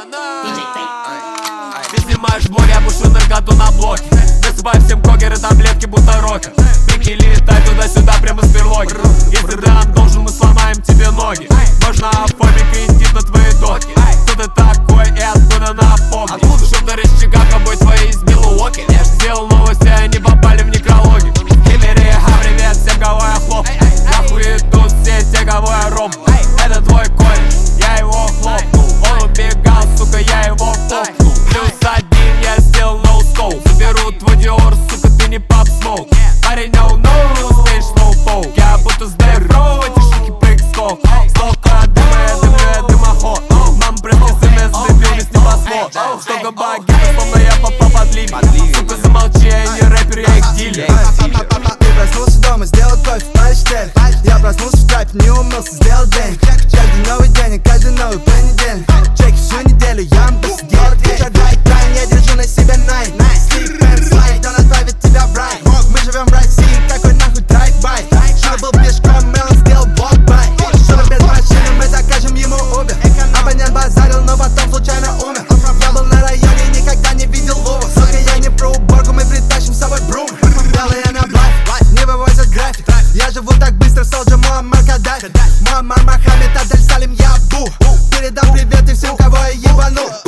Ты снимаешь блоги, я пушу наркоту на блоке. Высыпаю всем кокеры, таблетки, будто рокер. Прикинь, летай туда-сюда, прямо с берлоги. Если ты нам должен, мы сломаем тебе ноги. Можно афобик и идти на твои доски. Кто ты такой и откуда напомни? Шутер из Чикаго, бой твои из Милуоки. Сделал новости, они попали в некрологи. Хиллери, привет всем, кого я хлоп. Нахуй идут все те, кого я ром. Это твой кореш, я его хлопнул. Он убегал, сука, я его хлопнул. +1, я сделал ноу-скоу. Заберу твой Диор, сука, ты не Pop Smoke. Парень, no, стоишь слоу-поу. Я будто здоров, эти шутки прыг-скок. Столько дыма, я дымлю, я дымоход. Мам, прости, смс, добились небосвод. Столько багетов, словно я попал под лимит. Сука, замолчи, я не рэпер, я их дилер. Ты проснулся дома, сделал кофе, полистель. Я проснулся в трапе, не умылся, сделал день. Каждый новый день и каждый новый понедельник. Чеки всю неделю, я посидел. Вечер драйв, я держу на себе найт. Sleep and slide, он отправит тебя в рай. Мы живем в России, какой нахуй драйв-бай. Шура был пешком, он сделал блок-бай. Шура без машины, мы закажем ему Uber. Абонент базарил, но потом случайно умер. Я был на районе, никогда не видел Вову. Сука, я не про уборку, мы притащим с собой брум. Белая на блайф, не вывозят график. Я живу так быстро, Солджа, Муаммар Каддафи. Муаммар Мохаммед, Адель Салим, я Абу. Передам привет и всем, кого я ебанул.